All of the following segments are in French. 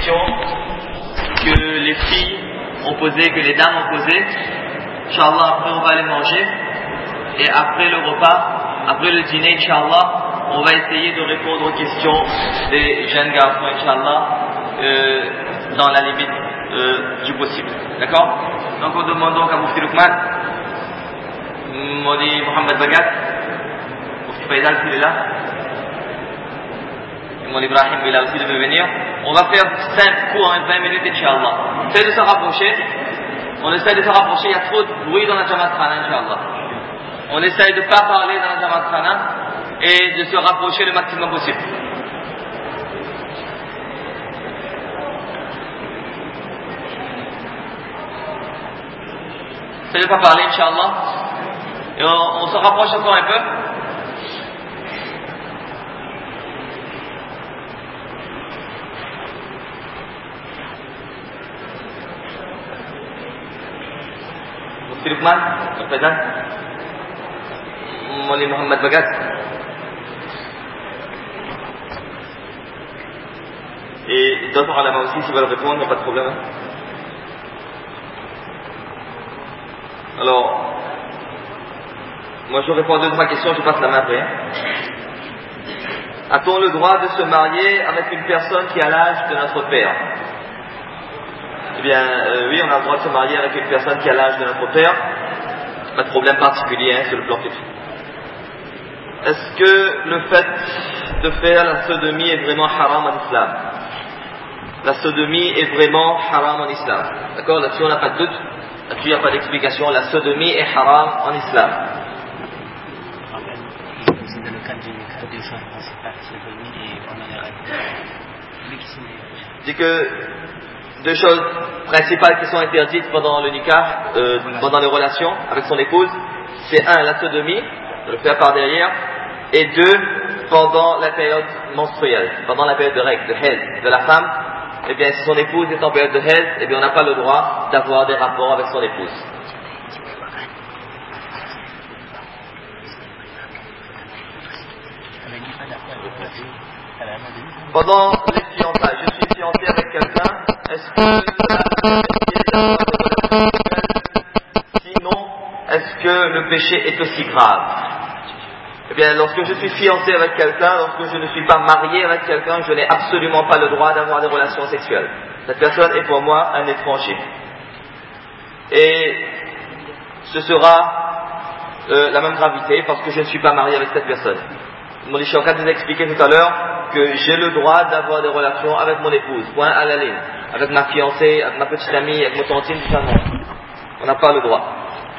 questions que les filles ont posées, que les dames ont posées. Inch'Allah, après on va aller manger. Et après le repas, après le dîner, Inch'Allah, on va essayer de répondre aux questions des jeunes garçons, Inch'Allah, dans la limite du possible. D'accord? Donc on demande donc à Mufti Lukman, Modi Mohamed Bagat, Mufti Faisal s'il est là, et Modi Ibrahim il a aussi de venir. On va faire 5 cours en 20 minutes, Inch'Allah. On essaie de se rapprocher. Il y a trop de bruit dans la Jamaat Khana, Inch'Allah. On essaye de ne pas parler dans la Jamaat Khana et de se rapprocher le maximum possible. Essayez de ne pas parler, Inch'Allah. Et on se rapproche encore un peu. Mufti Lukman, le président. Moli Mohamed Bagat. Et d'autres ulama aussi, s'ils veulent répondre, il n'y a pas de problème. Alors, moi je réponds à 2-3 questions, je passe la main après. A-t-on le droit de se marier avec une personne qui a l'âge de notre père? Eh bien, oui, on a le droit de se marier avec une personne qui a l'âge de notre père. Pas de problème particulier sur le plan fiqh. Est-ce que le fait de faire la sodomie est vraiment haram en islam? La sodomie est vraiment haram en islam. D'accord? Là-dessus, on n'a pas de doute. Là-dessus, il n'y a pas d'explication. La sodomie est haram en islam. C'est dans le cadre du choix principal, sodomie et pendant les règles. C'est que 2 choses principales qui sont interdites pendant le nikah, pendant les relations avec son épouse, c'est 1, la sodomie, de le faire par derrière, et 2, pendant la période menstruelle, pendant la période de règle, de haid, de la femme. Eh bien, si son épouse est en période de haid, eh bien, on n'a pas le droit d'avoir des rapports avec son épouse. Pendant les fiançailles, je suis fiancé avec quelqu'un, est-ce que cela peut permettre d'avoir des relations sexuelles? Sinon, est-ce que le péché est aussi grave? Eh bien, lorsque je suis fiancé avec quelqu'un, lorsque je ne suis pas marié avec quelqu'un, je n'ai absolument pas le droit d'avoir des relations sexuelles. Cette personne est pour moi un étranger. Et ce sera la même gravité parce que je ne suis pas marié avec cette personne. Mon Ishokat nous a expliqué tout à l'heure que j'ai le droit d'avoir des relations avec mon épouse, point à la ligne, avec ma fiancée, avec ma petite amie, avec mon tantine, tout ça, non. On n'a pas le droit.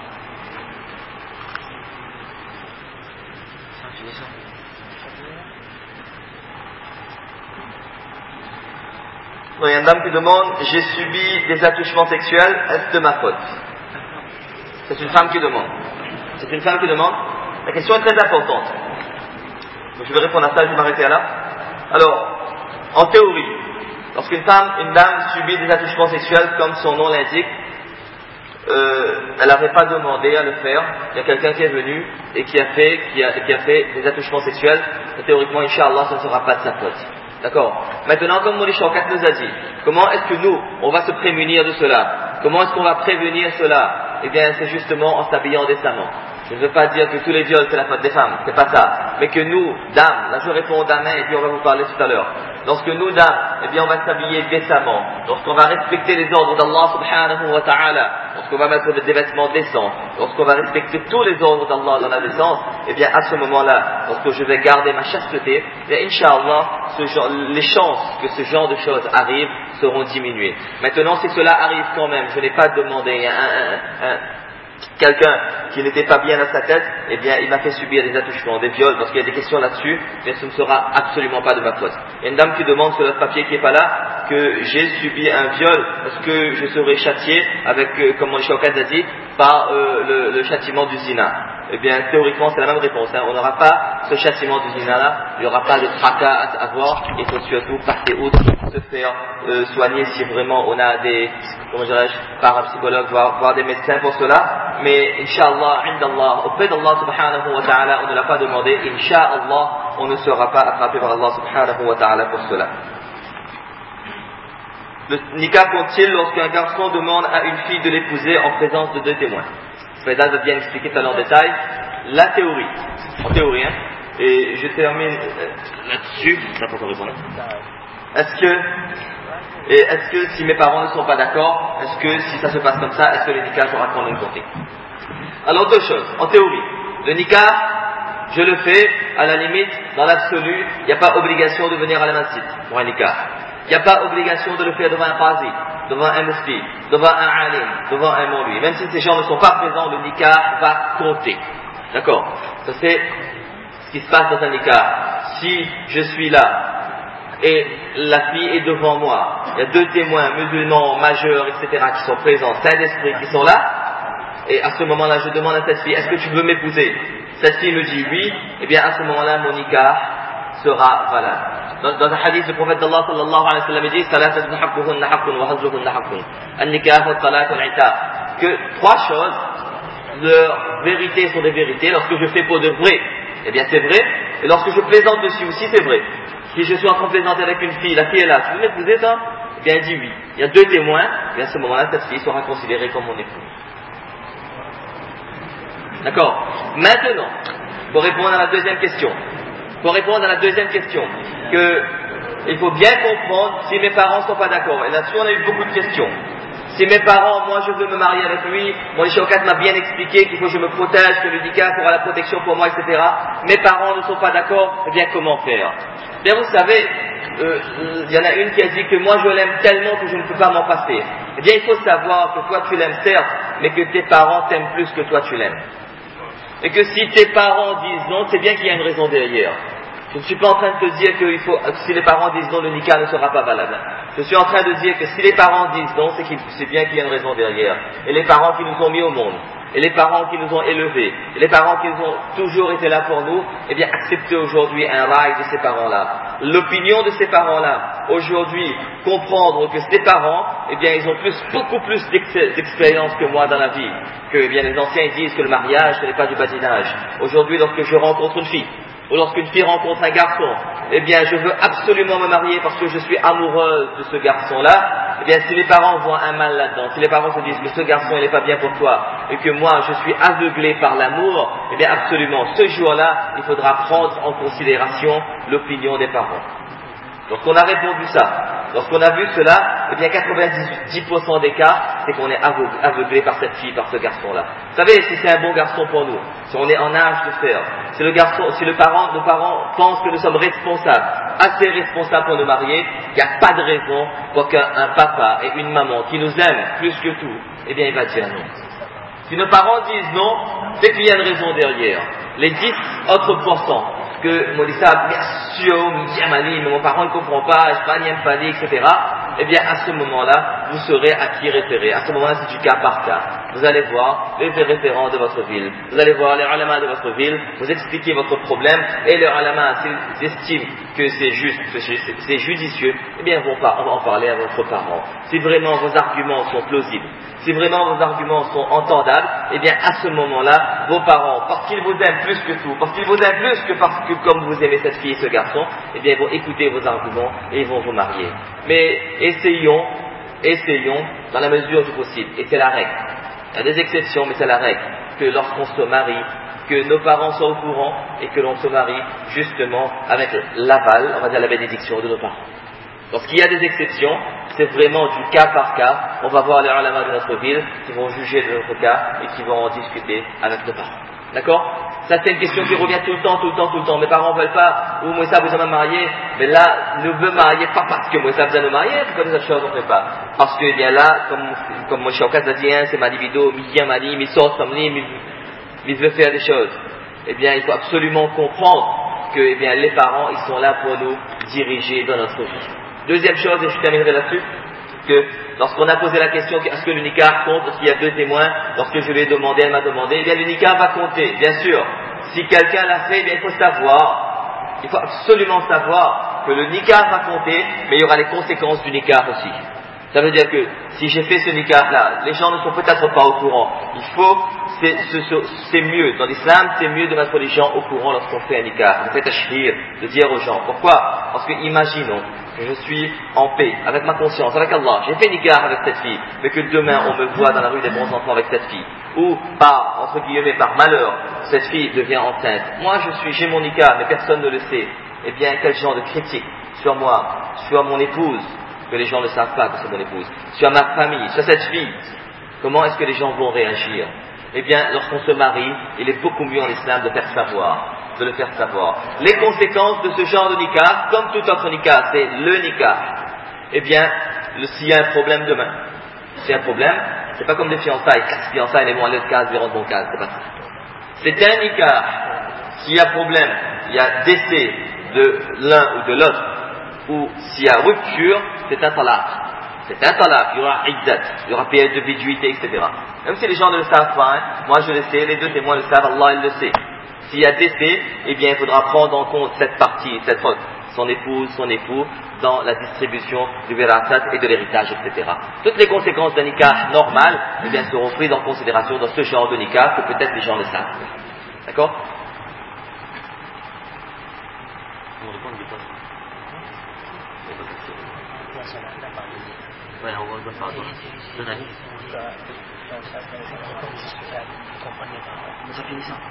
Il y a une dame qui demande, j'ai subi des attouchements sexuels, est-ce de ma faute? C'est une femme qui demande. C'est une femme qui demande. La question est très importante. Donc je vais répondre à ça, je vais m'arrêter là. Alors, en théorie, lorsqu'une dame subit des attouchements sexuels, comme son nom l'indique, elle n'avait pas demandé à le faire. Il y a quelqu'un qui est venu et qui a fait des attouchements sexuels. Et théoriquement, Inch'Allah, ce ne sera pas de sa faute. D'accord. Maintenant, comme Moli Shaukat nous a dit, comment est-ce que nous, on va se prémunir de cela? Comment est-ce qu'on va prévenir cela? Eh bien, c'est justement en s'habillant décemment. Je ne veux pas dire que tous les viols c'est la faute des femmes, c'est pas ça. Mais que nous, dames, là je réponds aux dames et puis on va vous parler tout à l'heure. Lorsque nous, dames, eh bien on va s'habiller décemment, lorsqu'on va respecter les ordres d'Allah subhanahu wa ta'ala, lorsqu'on va mettre des vêtements décents, lorsqu'on va respecter tous les ordres d'Allah dans la décence, eh bien à ce moment-là, lorsque je vais garder ma chasteté, eh bien Inch'Allah, les chances que ce genre de choses arrivent seront diminuées. Maintenant, si cela arrive quand même, je n'ai pas demandé quelqu'un qui n'était pas bien à sa tête, eh bien il m'a fait subir des attouchements, des viols, parce qu'il y a des questions là-dessus, mais ce ne sera absolument pas de ma faute. Il y a une dame qui demande sur notre papier qui n'est pas là, que j'ai subi un viol, est-ce que je serai châtié avec, comme mon Shaukat a dit, par le châtiment du zina? Eh bien, théoriquement, c'est la même réponse. On n'aura pas ce châtiment du zina-là, il n'y aura pas de tracas à avoir, il faut surtout passer outre, se faire soigner si vraiment on a des, comment dirais-je, parapsychologues, voire des médecins pour cela. Mais, Inch'Allah, Indallah, auprès d'Allah subhanahu wa ta'ala, on ne l'a pas demandé. Inch'Allah, on ne sera pas attrapé par Allah subhanahu wa ta'ala pour cela. Le nikah compte-t-il lorsqu'un garçon demande à une fille de l'épouser en présence de 2 témoins? Faisal va bien expliquer tout à l'heure en détail la théorie. En théorie, hein. Et je termine là-dessus. Ça peut répondre. Est-ce que si mes parents ne sont pas d'accord, est-ce que si ça se passe comme ça, est-ce que le nikah sera quand même compté? Alors 2 choses. En théorie, le nikah, je le fais à la limite, dans l'absolu, il n'y a pas obligation de venir à la masjid pour un nikah. Il n'y a pas obligation de le faire devant un qazi, devant un mufti, devant un alim, devant un moulwi. Même si ces gens ne sont pas présents, le nikah va compter. D'accord? Ça c'est ce qui se passe dans un nikah. Si je suis là et la fille est devant moi, il y a 2 témoins musulmans, majeurs, etc. qui sont présents, saints d'esprit qui sont là, et à ce moment-là je demande à cette fille, est-ce que tu veux m'épouser? Cette fille me dit oui, et bien à ce moment-là mon nikah sera valable. Dans un hadith, le prophète d'Allah sallallahu alayhi wa sallam dit Salatatun haqquhunna haqqun wa hazluhunna haqqun. An-nikah wa talaq wal itaq. Que 3 choses, leurs vérités sont des vérités. Lorsque je fais pour de vrai, eh bien c'est vrai. Et lorsque je plaisante dessus aussi, c'est vrai. Si je suis en train de plaisanter avec une fille, la fille est là, tu veux m'épouser ça? Eh bien elle dit oui. Il y a 2 témoins, et bien à ce moment-là, cette fille sera considérée comme mon épouse. D'accord. Maintenant, pour répondre à la deuxième question, il faut bien comprendre si mes parents ne sont pas d'accord. Et là-dessus, on a eu beaucoup de questions. Si mes parents, moi je veux me marier avec lui, mon Shaukat m'a bien expliqué qu'il faut que je me protège, que le nikah aura la protection pour moi, etc. Mes parents ne sont pas d'accord, eh bien comment faire? Bien vous savez, il y en a une qui a dit que moi je l'aime tellement que je ne peux pas m'en passer. Eh bien il faut savoir que toi tu l'aimes certes, mais que tes parents t'aiment plus que toi tu l'aimes. Et que si tes parents disent non, c'est bien qu'il y a une raison derrière. Je ne suis pas en train de te dire que si les parents disent non, le nikah ne sera pas valable. Je suis en train de dire que si les parents disent non, c'est bien qu'il y a une raison derrière. Et les parents qui nous ont mis au monde, et les parents qui nous ont élevés, et les parents qui ont toujours été là pour nous, eh bien accepter aujourd'hui un rail de ces parents-là. L'opinion de ces parents-là, aujourd'hui, comprendre que ces parents, eh bien ils ont beaucoup plus d'expérience que moi dans la vie. Que eh bien les anciens disent que le mariage ce n'est pas du badinage. Aujourd'hui, lorsque je rencontre une fille, ou lorsqu'une fille rencontre un garçon, eh bien je veux absolument me marier parce que je suis amoureuse de ce garçon-là, eh bien si les parents voient un mal là-dedans, si les parents se disent que ce garçon il n'est pas bien pour toi, et que moi je suis aveuglé par l'amour, eh bien absolument, ce jour-là, il faudra prendre en considération l'opinion des parents. Lorsqu'on a répondu ça, lorsqu'on a vu cela, eh bien 90% des cas, c'est qu'on est aveuglé par cette fille, par ce garçon-là. Vous savez, si c'est un bon garçon pour nous, si on est en âge de faire, si nos parents pensent que nous sommes responsables, assez responsables pour nous marier, il n'y a pas de raison pour qu'un papa et une maman qui nous aiment plus que tout, eh bien il va dire non. Si nos parents disent non, c'est qu'il y a une raison derrière. Les 10 autres pourcents que moi dis ça, bien sûr, mais mon parent ne comprend pas, je n'aime pas, etc. Eh bien, à ce moment-là, vous saurez à qui référer. À ce moment-là, c'est du cas par cas. Vous allez voir les référents de votre ville. Vous allez voir les ulama de votre ville, vous expliquez votre problème, et les ulama, s'ils estiment que c'est juste, que c'est judicieux, eh bien, on va en parler à votre parent. Si vraiment vos arguments sont plausibles, si vraiment vos arguments sont entendables, eh bien, à ce moment-là, vos parents, parce qu'ils vous aiment plus que tout, parce qu'ils vous aiment plus que parce que comme vous aimez cette fille et ce garçon, eh bien, ils vont écouter vos arguments et ils vont vous marier. Mais essayons, dans la mesure du possible, et c'est la règle. Il y a des exceptions, mais c'est la règle, que lorsqu'on se marie, que nos parents soient au courant et que l'on se marie justement avec l'aval, on va dire la bénédiction de nos parents. Lorsqu'il y a des exceptions, c'est vraiment du cas par cas. On va voir les ulama de notre ville qui vont juger de notre cas et qui vont en discuter avec nos parents. D'accord? Ça c'est une question qui revient tout le temps. Mes parents ne veulent pas, ou moi ça vous a marié, mais là, ne veut marier pas parce que moi ça vous a marié, pourquoi des autres choses on ne fait pas? Parce que, eh bien là, comme mon Shaukat a dit, c'est ma libido, mi sort comme mi veut faire des choses. Eh bien, il faut absolument comprendre que, eh bien, les parents, ils sont là pour nous diriger dans notre vie. Deuxième chose, et je terminerai là-dessus, que lorsqu'on a posé la question, est-ce que le nikah compte, lorsqu'il y a 2 témoins, lorsque je lui ai demandé, elle m'a demandé, eh bien le nikah va compter, bien sûr. Si quelqu'un l'a fait, eh bien il faut absolument savoir que le nikah va compter, mais il y aura les conséquences du nikah aussi. Ça veut dire que si j'ai fait ce nikah-là, les gens ne sont peut-être pas au courant. C'est mieux, dans l'islam, c'est mieux de mettre les gens au courant lorsqu'on fait un nikah. On fait tashhir, de dire aux gens. Pourquoi? Parce que imaginons que je suis en paix, avec ma conscience, avec Allah. J'ai fait nikah avec cette fille, mais que demain on me voit dans la rue des bons enfants avec cette fille. Ou par, entre guillemets, par malheur, cette fille devient enceinte. Moi j'ai mon nikah, mais personne ne le sait. Eh bien, quel genre de critique sur moi, sur mon épouse, que les gens ne savent pas que c'est mon épouse, sur ma famille, sur cette fille, comment est-ce que les gens vont réagir? Eh bien, lorsqu'on se marie, il est beaucoup mieux en islam de le faire savoir. Les conséquences de ce genre de nikah, comme tout autre nikah, c'est le nikah. Eh bien, s'il y a un problème demain, s'il y a un problème, c'est pas comme des fiançailles, 4 fiançailles, les vont à l'autre case, ils rentrent dans case, c'est pas ça. C'est un nikah. S'il y a problème, il y a décès de l'un ou de l'autre, ou s'il y a rupture, c'est un talaq. C'est un talaq, il y aura iddat, il y aura période de viduité, etc. Même si les gens ne le savent pas, hein, moi je le sais, les deux témoins le savent, Allah il le sait. S'il y a décès, eh bien il faudra prendre en compte cette partie, cette faute, son épouse, son époux, dans la distribution du virasat et de l'héritage, etc. Toutes les conséquences d'un nikah normal, eh bien seront prises en considération dans ce genre de nikah que peut-être les gens le savent. D'accord? Ouais, on va faire ça. Ça finit ça.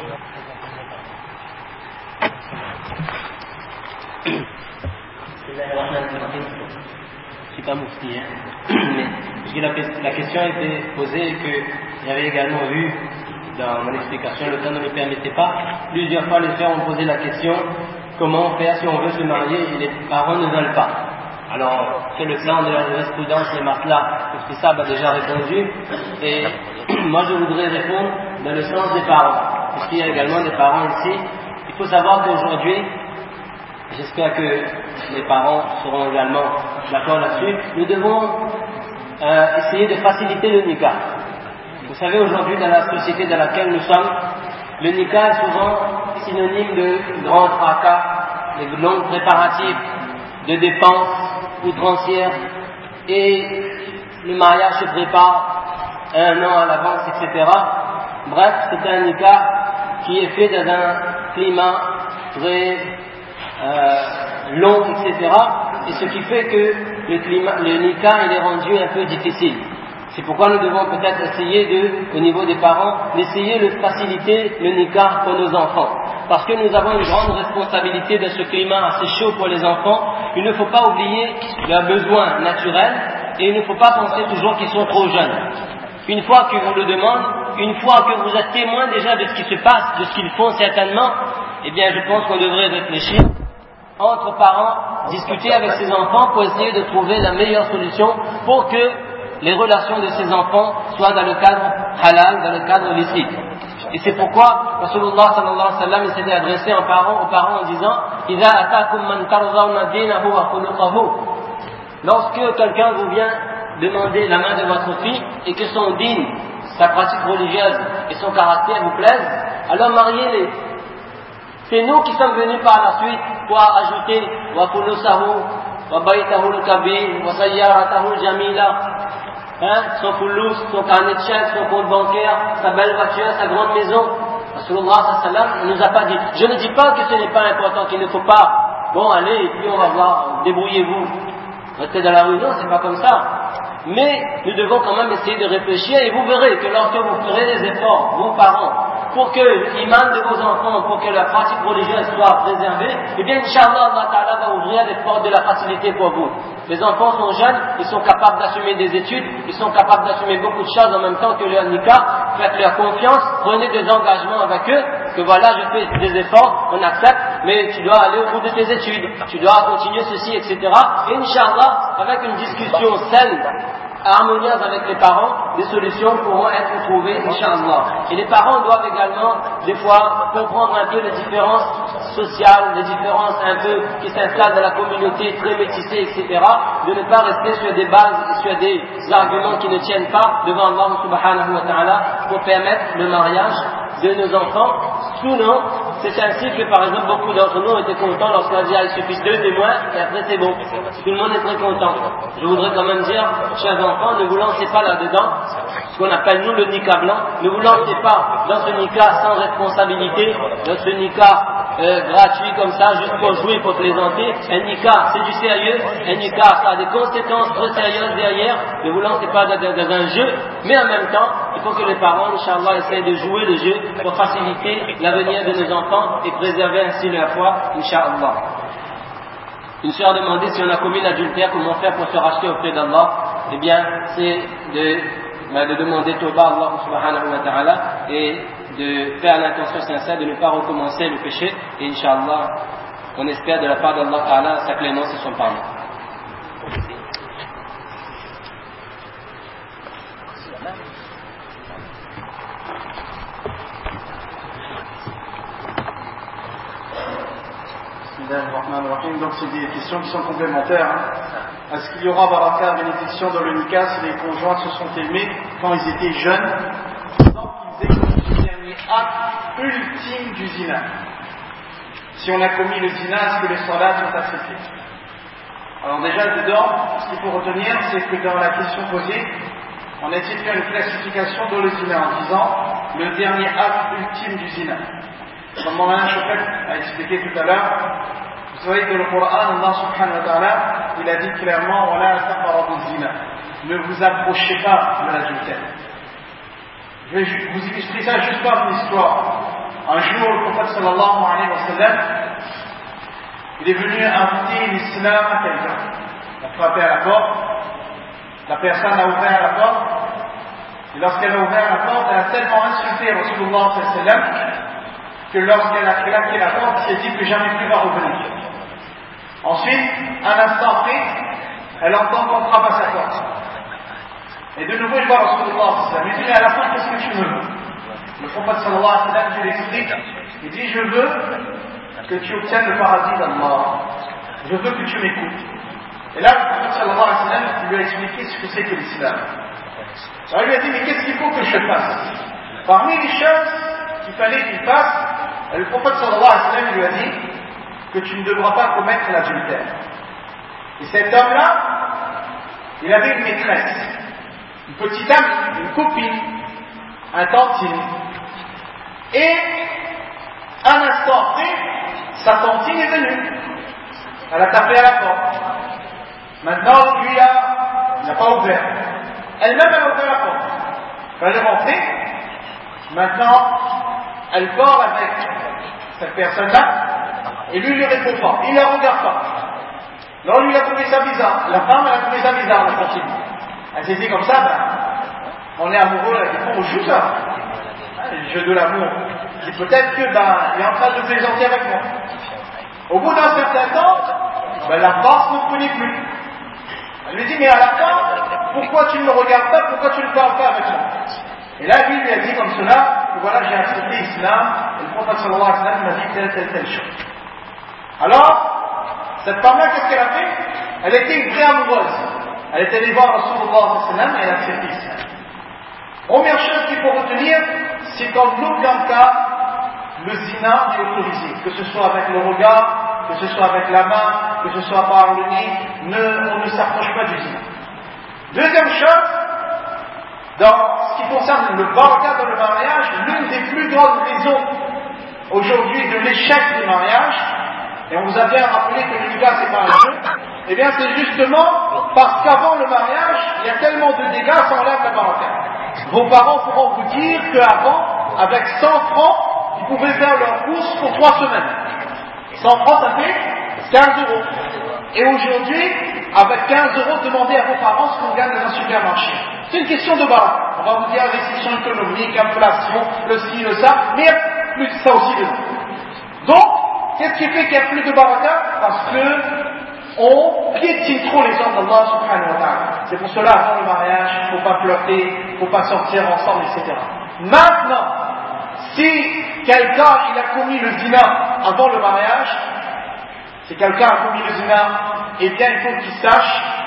Je suis pas moufti, mais la question a été posée que j'avais également vu dans mon explication, le temps ne me permettait pas. Plusieurs fois les frères ont posé la question comment faire si on veut se marier et les parents ne veulent pas. Alors, c'est le plan de la jurisprudence, les matelas, tout ça a déjà répondu. Et moi, je voudrais répondre dans le sens des parents, puisqu'il y a également des parents ici. Il faut savoir qu'aujourd'hui, j'espère que les parents seront également d'accord là-dessus, nous devons essayer de faciliter le nikah. Vous savez, aujourd'hui, dans la société dans laquelle nous sommes, le nikah est souvent synonyme de grands tracas, de longs préparatifs, de dépenses outrancières, et le mariage se prépare 1 an à l'avance, etc. Bref, c'est un nikah qui est fait dans un climat très long, etc. Et ce qui fait que le nikah il est rendu un peu difficile. C'est pourquoi nous devons peut-être essayer au niveau des parents, d'essayer de faciliter le nikah pour nos enfants. Parce que nous avons une grande responsabilité dans ce climat assez chaud pour les enfants. Il ne faut pas oublier leurs besoins naturels et il ne faut pas penser toujours qu'ils sont trop jeunes. Une fois qu'ils vous le demandent, une fois que vous êtes témoin déjà de ce qui se passe, de ce qu'ils font certainement, eh bien je pense qu'on devrait réfléchir entre parents, discuter avec ses enfants pour essayer de trouver la meilleure solution pour que les relations de ces enfants soient dans le cadre halal, dans le cadre licite. Et c'est pourquoi Rasulullah sallallahu alayhi wa sallam il s'était adressé aux parents en disant إِذَا أَتَاكُمْ مَنْ تَرْضَوْنَ دِينَهُ وَخُلُقَهُ. Lorsque quelqu'un vous vient demander la main de votre fille et que son dîn, sa pratique religieuse et son caractère vous plaisent, alors mariez-les. C'est nous qui sommes venus par la suite pour ajouter وَخُلُصَهُ وَبَيْتَهُ الْكَبِيرُ وَسَيَّارَتَهُ الْجَمِيلَةِ. Son foulous, son carnet de chèques, son compte bancaire, sa belle voiture, sa grande maison. Rasulullah sallam ne nous a pas dit. Je ne dis pas que ce n'est pas important, qu'il ne faut pas. Bon, allez, et puis on va voir, débrouillez-vous. Restez dans la rue, non, c'est pas comme ça. Mais nous devons quand même essayer de réfléchir et vous verrez que lorsque vous ferez des efforts, vos parents, pour que l'iman de vos enfants, pour que la pratique religieuse soit préservée, eh bien, Inch'Allah, Allah Ta'ala va ouvrir les portes de la facilité pour vous. Les enfants sont jeunes, ils sont capables d'assumer des études, ils sont capables d'assumer beaucoup de choses en même temps que leur nikah. Faites-leur confiance, prenez des engagements avec eux, que voilà, je fais des efforts, on accepte, mais tu dois aller au bout de tes études, tu dois continuer ceci, etc. Et Inch'Allah, avec une discussion saine, harmonieuse avec les parents, des solutions pourront être trouvées, Inch'Allah. Et les parents doivent également, des fois, comprendre un peu les différences sociales, les différences un peu qui s'installent dans la communauté très métissée, etc. De ne pas rester sur des bases, sur des arguments qui ne tiennent pas devant Allah subhanahu wa ta'ala pour permettre le mariage de nos enfants, sinon c'est ainsi que par exemple beaucoup d'entre nous étaient contents lorsqu'on a dit il suffit 2 témoins et après c'est bon. Tout le monde est très content. Je voudrais quand même dire, chers enfants, ne vous lancez pas là-dedans, ce qu'on appelle nous le nikah blanc, ne vous lancez pas dans ce nikah sans responsabilité, dans ce nikah gratuit comme ça, juste pour jouer, pour plaisanter. Un nikah, c'est du sérieux, un nikah, ça a des conséquences très sérieuses derrière. Ne vous lancez pas dans un jeu, mais en même temps, il faut que les parents, Inch'Allah, essayent de jouer le jeu pour faciliter l'avenir de nos enfants et préserver ainsi leur foi, Inch'Allah. Une sœur demandait si on a commis l'adultère, comment faire pour se racheter auprès d'Allah. Eh bien, c'est de demander Tawba à Allah subhanahu wa ta'ala et de faire l'intention sincère de ne pas recommencer le péché. Et Inch'Allah, on espère de la part d'Allah Ta'ala sa clémence et son pardon. Donc c'est des questions qui sont complémentaires. Est-ce qu'il y aura baraka, bénédiction dans le nikah si les conjoints se sont aimés quand ils étaient jeunes, sans qu'ils aient commis le dernier acte ultime du zina? Si on a commis le zina, est-ce que les salats sont acceptés? Alors déjà dedans, ce qu'il faut retenir, c'est que dans la question posée, on a essayé de faire une classification dans le zina en disant le dernier acte ultime du zina. Comme Moulana Choufet a expliqué tout à l'heure, vous savez que le Coran, Allah subhanahu wa ta'ala, il a dit clairement wala taqrabu zina, ne vous approchez pas de l'adultère. Je vais vous illustrer ça juste par une histoire. Un jour, le prophète sallallahu alayhi wa sallam, il est venu inviter l'islam à quelqu'un. Il a frappé à la porte, la personne a ouvert la porte, et lorsqu'elle a ouvert la porte, elle a tellement insulté Rasulullah sallallahu alayhi wa sallam que lorsqu'elle a claqué la porte, elle s'est dit que jamais plus va revenir. Ensuite, un instant après, elle entend qu'on frappe à sa porte. Et de nouveau, il voit Rasulullah sallallahu alayhi wa sallam. Il dit, mais à la fin, qu'est-ce que tu veux? Le prophète sallallahu alayhi wa sallam, je l'explique. Il dit, je veux que tu obtiennes le paradis d'Allah. Je veux que tu m'écoutes. Et là, le prophète sallallahu alayhi wa sallam lui a expliqué ce que c'est que l'islam. Alors il lui a dit, mais qu'est-ce qu'il faut que je fasse? Parmi les choses qu'il fallait qu'il fasse, le prophète sallallahu alayhi wa sallam lui a dit que tu ne devras pas commettre l'adultère. Et cet homme-là, il avait une maîtresse, une petite amie, une copine, un tantine. Et un instant après, sa tantine est venue. Elle a tapé à la porte. Maintenant, lui n'a pas ouvert. Elle-même, elle a ouvert la porte. Elle est rentrée. Maintenant, elle parle avec cette personne-là, et lui ne répond pas. Il ne la regarde pas. Alors lui, il a trouvé ça bizarre. La femme, elle a trouvé ça bizarre, la tantine. Elle s'est dit comme ça, on est amoureux, là, on joue ça. Le jeu de l'amour. Et peut-être que, il est en train de plaisanter avec moi. Au bout d'un certain temps, la force ne prenait plus. Elle lui dit, mais à la fin, pourquoi tu ne me regardes pas, pourquoi tu ne parles pas avec moi? Et là, lui a dit comme cela, que voilà, j'ai accepté l'islam, et le prophète sallallahu alayhi wa sallam m'a dit telle chose. Alors, cette femme-là, qu'est-ce qu'elle a fait? Elle était une vraie amoureuse. Elle est allée voir Rasulullah sallallahu alayhi wa sallam et elle a accepté l'islam. Première chose qu'il faut retenir, c'est qu'en aucun cas, le zina est autorisé, que ce soit avec le regard, que ce soit avec la main, que ce soit par le nez, on ne s'approche pas du zina. Deuxième chose, dans ce qui concerne le baraka dans le mariage, l'une des plus grandes raisons aujourd'hui de l'échec des mariages, et on vous a bien rappelé que le nikah c'est pas un jeu, eh bien c'est justement parce qu'avant le mariage, il y a tellement de dégâts, ça enlève la baraka. Vos parents pourront vous dire qu'avant, avec 100 francs, ils pouvaient faire leur course pour 3 semaines. 100 francs, ça fait 15 euros. Et aujourd'hui, avec 15 euros, demandez à vos parents ce qu'on gagne dans un supermarché. C'est une question de baraka. On va vous dire restriction économique, inflation, le ci, le ça, mais il y a plus de ça aussi dedans. Donc, qu'est-ce qui fait qu'il n'y a plus de baraka? Parce que on piétine trop les ordres d'Allah subhanahu wa ta'ala. C'est pour cela, avant le mariage, il ne faut pas flirter, il ne faut pas sortir ensemble, etc. Maintenant, si quelqu'un il a commis le zina avant le mariage, si quelqu'un a commis le zina, eh bien il faut qu'il sache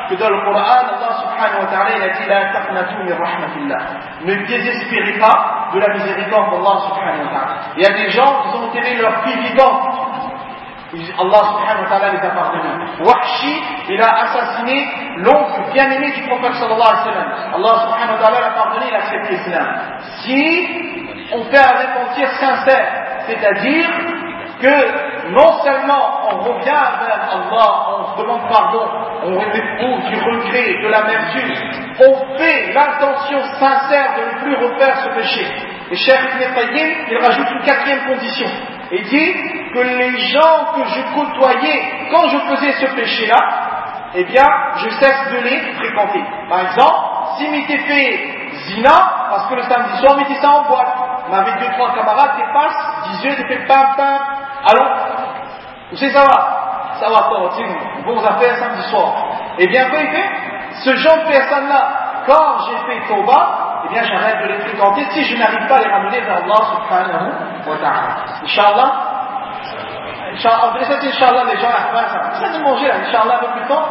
que dans le Coran, Allah subhanahu wa ta'ala il a dit la taqnatu min rahmatillah. Ne désespérez pas de la miséricorde d'Allah subhanahu wa ta'ala. Il y a des gens qui ont enterré leur fille vivante. Allah subhanahu wa ta'ala les a pardonnés. Wahshi, il a assassiné l'oncle bien-aimé du prophète sallallahu alayhi wa sallam. Allah subhanahu wa ta'ala l'a pardonné, il a accepté l'islam. Si on fait un repentir sincère, c'est-à-dire que non seulement on revient vers Allah, on se demande pardon, on éprouve du regret, de l'amertume, on fait l'intention sincère de ne plus refaire ce péché. Et Cheikh Ibn Qayyim, il rajoute une quatrième condition. Il dit que les gens que je côtoyais quand je faisais ce péché-là, eh bien, je cesse de les fréquenter. Par exemple, s'il m'était fait zina, parce que le samedi soir, on mettait ça en boîte. On avait 2-3 camarades qui passent, 10 yeux, qui fait pam pam. Alors, vous savez, ça va pas, c'est bon affaire samedi soir. Eh bien, quoi il fait? Ce genre de personnes-là, quand j'ai fait Tauba, eh bien, j'arrête de les fréquenter si je n'arrive pas à les ramener vers Allah subhanahu wa ta'ala. Inch'Allah. Inch'Allah, ça c'est Inch'Allah, les gens à faire ça. Ça c'est manger là, Inch'Allah, un peu plus tôt.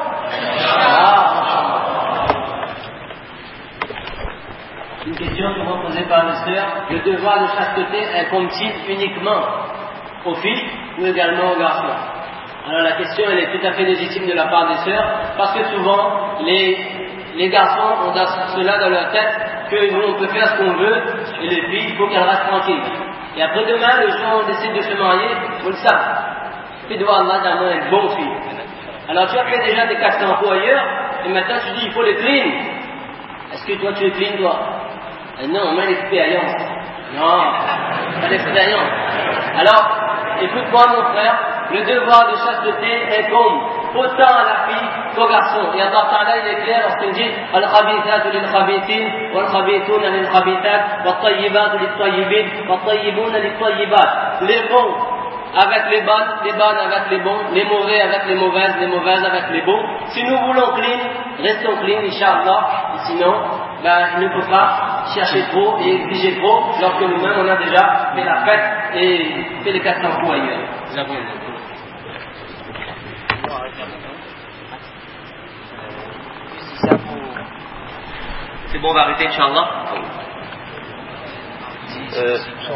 Une question souvent posée par les sœurs, le devoir de chasteté incombe-t-il uniquement aux filles ou également aux garçons? Alors la question elle est tout à fait légitime de la part des sœurs, parce que souvent les garçons ont cela dans leur tête que nous on peut faire ce qu'on veut et les filles il faut qu'elles restent tranquilles. Et après demain, le jour où on décide de se marier, vous le savez, tu dois Allah d'avoir une bonne fille. Alors tu as fait déjà des 400 coups ailleurs et maintenant tu dis il faut les clean. Est-ce que toi tu es clean toi? Non, on a l'expérience. Non, pas l'expérience. Alors, écoute-moi mon frère, le devoir de chasteté incombe autant à la fille qu'au garçon. Et Allah Ta'ala il est clair lorsqu'il dit Al-Khabithatu lil-Khabithin, Wal-Khabithuna lil-Khabithat, Wat-Tayyibatu lit-Tayyibin, Wat-Tayyibuna lit-Tayyibat. Les bons avec les bonnes avec les bons, les mauvais avec les mauvaises avec les bons. Si nous voulons clean, restons clean, Inch'Allah. Sinon, il ne faut pas chercher trop et exiger trop lorsque nous-mêmes on a déjà fait la fête et fait les 400 coups ailleurs. C'est bon, on va arrêter, Inch'Allah.